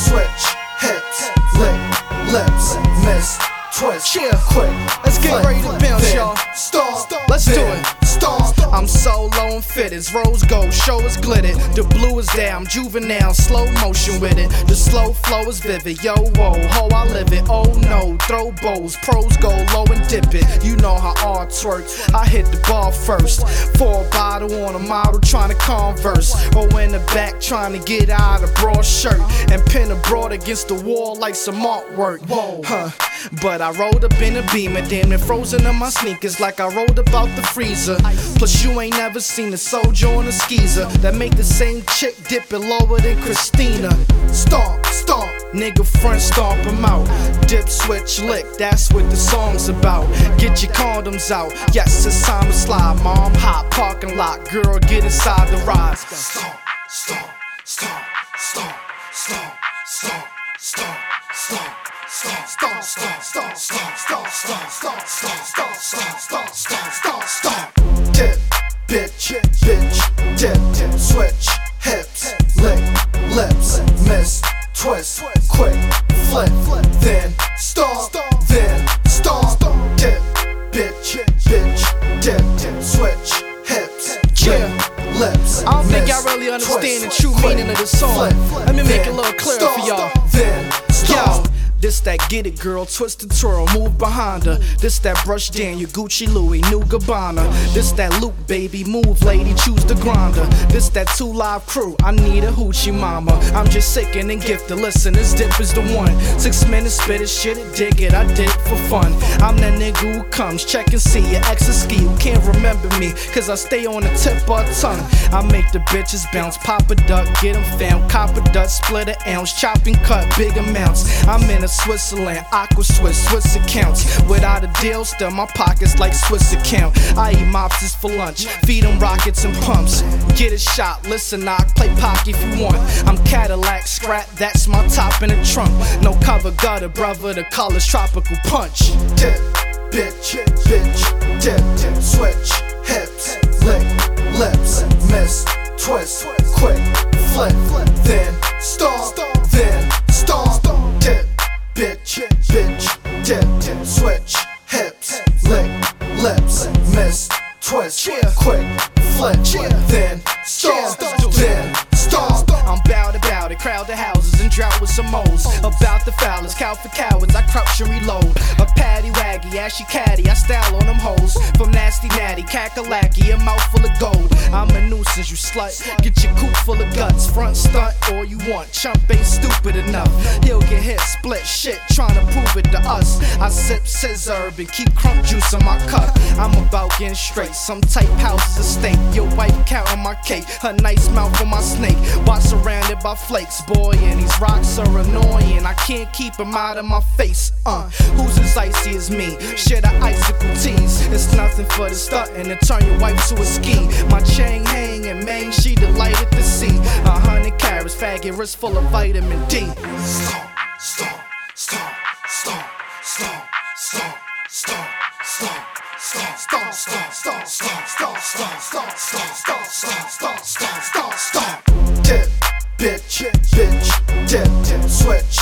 switch, hips, lick, lips, miss, twist, quick. Let's get ready to bounce, y'all. Let's do it. I'm so low and fit as rose gold, show is glittered. The blue is there, I'm juvenile, slow motion with it. The slow flow is vivid, yo, whoa, ho, I live it. Oh no, throw bows, pros go low and dip it. You know how arts work, I hit the ball first. For a bottle on a model trying to converse. Or in the back trying to get out a broad shirt. And pin a broad against the wall like some artwork. But I rolled up in a Beamer, damn it frozen in my sneakers like I rolled up out the freezer. Plus you ain't never seen a soldier on a skeezer that make the same chick dip it lower than Christina. Stomp, stomp, nigga front stomp him out. Dip, switch, lick, that's what the song's about. Get your condoms out, yes it's time to slide. Mom, hot parking lot, girl get inside the ride. Stomp, stomp, stomp, stomp, stomp, stomp, stomp, stomp. Stomp, stomp, stomp, stomp, stomp, stomp, stomp, stomp, stomp, stomp, stomp, stomp. Dip, bitch, bitch, dip, switch, hips, lick, lips, miss, twist, quick, flip, then stomp, then stomp. Dip, bitch, bitch, dip, switch, hips, lick, lips. I don't think y'all really understand the true meaning of the song. Let me make it a little clearer for y'all. Yo. This that get it girl, twist and twirl, move behind her. This that brush down your Gucci Louis, new Gabbana. This that loop baby, move lady, choose the grinder. This that 2 Live Crew, I need a hoochie mama. I'm just sickin' and gifted, listen, this dip is the one. 6 minutes, spit it, shit it, dig it, I did it for fun. I'm that nigga who comes, check and see your ex a ski who can't remember me, cause I stay on the tip of her tongue. I make the bitches bounce, pop a duck, get them found, cop a dut, split an ounce, chop and cut big amounts. I'm in a Switzerland, aqua Swiss accounts. Without a deal, still my pockets like Swiss account. I eat mobsters for lunch, feed them rockets and pumps. Get a shot, listen, I play pocket if you want. I'm Cadillac, scrap, that's my top in the trunk. No cover gutter, brother, the color's tropical punch. Dip, bitch, bitch, dip, switch, hips, lick, lips, miss, twist, quick, flip, then stomp, then stomp. Dip, bitch, bitch, dip, switch, hips, lick, lips, miss, twist, quick, flip, then stomp, then stomp. I'm bout about it, crowd the houses and drought with some moles. About the foulers, cow for cowards, I crouch and reload. A patty waggy, ashy caddy, I style on them hoes. From nasty natty, cackalacky, a mouth full of gold. I'm a nuisance, you slut, get your coop full of guts. Front stunt all you want, chump ain't stupid enough. He'll get hit, split shit, trying to prove it to us. I sip scissor and keep crump juice in my cup. I'm about getting straight, some type house is a steak. Your wife counting my cake, her nice mouth on my snake. Watch surrounded by flakes, boy, and these rocks are annoying. I can't keep them out of my face. Who's as icy as me? Share the icicle tease. It's nothing for the stuntin' to turn your wife to a ski. My chain hanging, man, she delighted to see. 100 carats, faggot wrist full of vitamin D. Stomp, stomp, stomp, stomp, stomp, stomp, stomp, stomp. Stomp, stomp, stomp, stomp, stomp, stomp, stomp, stomp, stomp, stomp, stomp, stomp, stomp, stomp. Dip, bitch, bitch, dip, switch,